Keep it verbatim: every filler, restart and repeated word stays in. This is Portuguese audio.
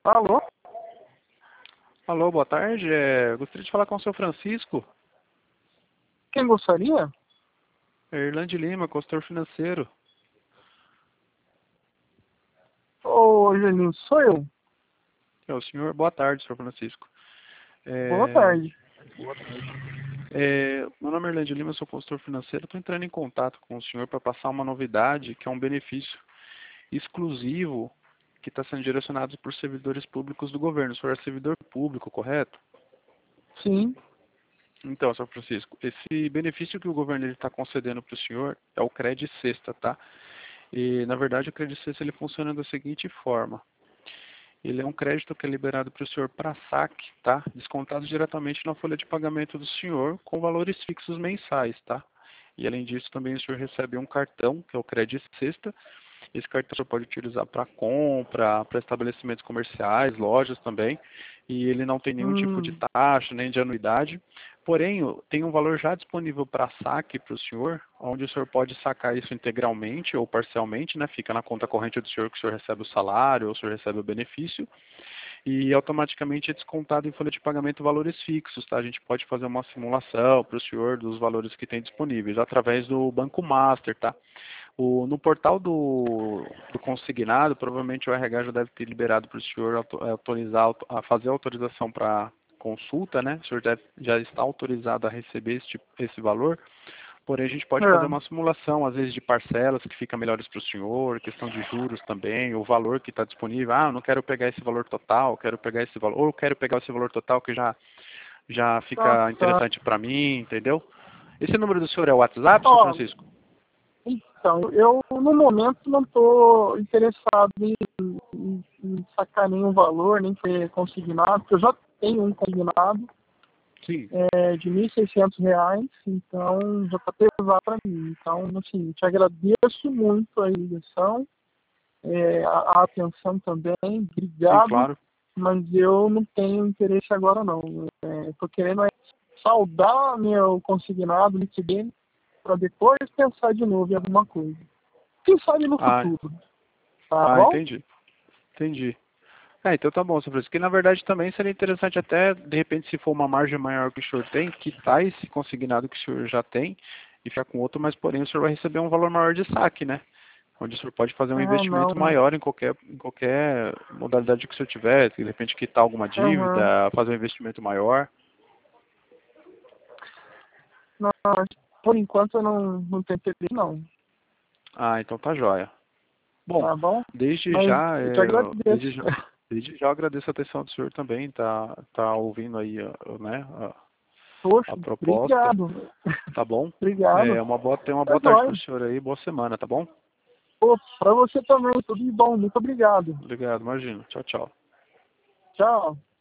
Alô? Alô, boa tarde. É, gostaria de falar com o seu Francisco. Quem gostaria? É Irlande Lima, consultor financeiro. Ô, Geninho, sou eu. É o senhor. Boa tarde, senhor Francisco. Boa É, tarde. é, meu nome é Irlande Lima, eu sou consultor financeiro. Estou entrando em contato com o senhor para passar uma novidade, que é um benefício exclusivo que está sendo direcionado por servidores públicos do governo. O senhor é servidor público, correto? Sim. Então, senhor Francisco, esse benefício que o governo está concedendo para o senhor é o Cred Sexta, tá? E, na verdade, o Cred Sexta ele funciona da seguinte forma. Ele é um crédito que é liberado para o senhor para saque, tá? Descontado diretamente na folha de pagamento do senhor, com valores fixos mensais, tá? E, além disso, também o senhor recebe um cartão, que é o Cred Sexta. Esse cartão o senhor pode utilizar para compra, para estabelecimentos comerciais, lojas também. E ele não tem nenhum tipo de Hum, taxa, nem de anuidade. Porém, tem um valor já disponível para saque para o senhor, onde o senhor pode sacar isso integralmente ou parcialmente, né? Fica na conta corrente do senhor que o senhor recebe o salário ou o senhor recebe o benefício. E automaticamente é descontado em folha de pagamento valores fixos, tá? A gente pode fazer uma simulação para o senhor dos valores que tem disponíveis através do Banco Master, tá? O, no portal do, do consignado, provavelmente o R H já deve ter liberado para o senhor auto- autorizar, auto- a fazer a autorização para consulta, né? O senhor deve, já está autorizado a receber esse, tipo- esse valor, porém a gente pode fazer é. uma simulação, às vezes de parcelas que fica melhores para o senhor, questão de juros também, o valor que está disponível. Ah, eu não quero pegar esse valor total, quero pegar esse valor, ou eu quero pegar esse valor total que já, já Tá, fica tá. interessante para mim, entendeu? Esse número do senhor é o WhatsApp, senhor Ó, Francisco? então, eu no momento não estou interessado em, em, em sacar nenhum valor, nem ter consignado, porque eu já tenho um consignado Sim. é, de mil e seiscentos reais, então já está pesado para mim. Então, assim, te agradeço muito a ligação, é, a, a atenção também, Sim, obrigado. claro. Mas eu não tenho interesse agora não. Estou querendo é saldar meu consignado liquidez para depois pensar de novo em alguma coisa. Quem sabe no Ah, futuro, tá ah, bom? entendi. Entendi. É, então tá bom, senhor Francisco. Que na verdade também seria interessante até, de repente, se for uma margem maior que o senhor tem, quitar esse consignado que o senhor já tem e ficar com outro, mas porém o senhor vai receber um valor maior de saque, né? Onde o senhor pode fazer um Ah, não. investimento maior em qualquer, em qualquer modalidade que o senhor tiver, de repente quitar alguma Aham. dívida, fazer um investimento maior. Não, por enquanto eu não, não tenho interesse não, Ah, então tá jóia. Bom, tá bom? desde Mas já, eu te é, desde agradeço. já, desde já eu agradeço a atenção do senhor também, tá, tá ouvindo aí, ó, né, a, Poxa, a proposta, obrigado. tá bom? Obrigado. É, uma boa, tenha uma Tá boa tarde para o jóia. senhor aí, boa semana, tá bom? Pô, pra você também, tudo de bom. Muito obrigado. Obrigado, imagina. Tchau, tchau. Tchau.